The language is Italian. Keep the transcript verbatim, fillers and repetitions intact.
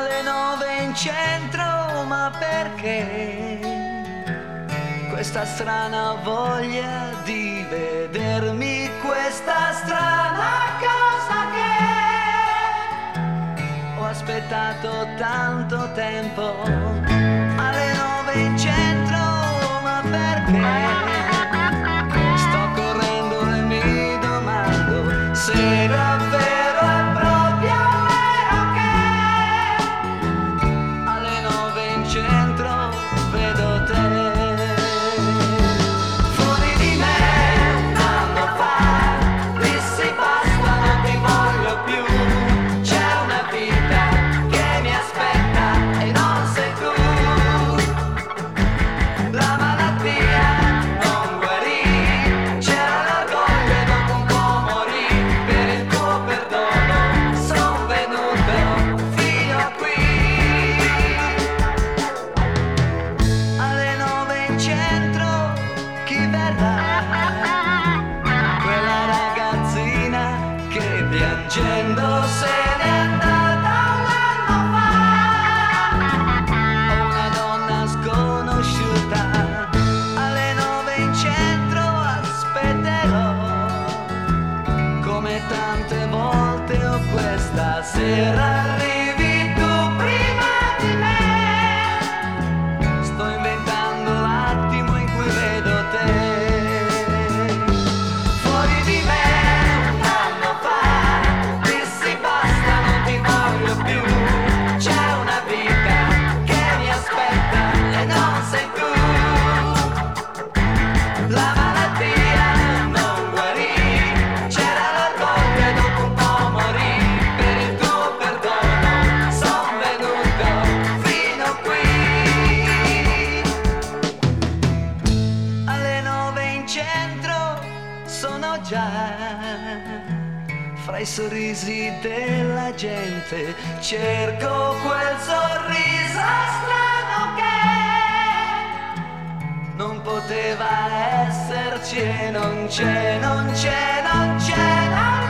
alle nove in centro, ma perché? Questa strana voglia di vedermi, questa strana cosa che ho aspettato tanto tempo. Alle nove in centro, ma perché? Sto correndo e mi domando se davvero è proprio vero che alle nove in centro vedo te. Fuori di me un anno fa dissi basta, non ti voglio più. C'è una vita che mi aspetta e non sei tu. La malattia non guarì, c'era l'orgoglio e dopo un po' morì. Per il tuo perdono son venuto fino a qui. Alle nove in centro chi verrà? Quella ragazzina che piangendo se n'è andata un anno fa. O una donna sconosciuta. Alle nove in centro aspetterò, come tante volte o questa sera arrivi tu prima di me. Sto inventando l'attimo in cui vedo te. Fuori di me un anno fa dissi basta, non ti voglio più. C'è una vita che mi aspetta e non sei tu. La malattia non guarì, c'era l'orgoglio e dopo un po' morì. Per il tuo perdono son venuto fino qui. Alle nove in centro sono già fra i sorrisi della gente. Cerco quel sorriso strano che non poteva esserci e non c'è, non c'è, non c'è, non c'è.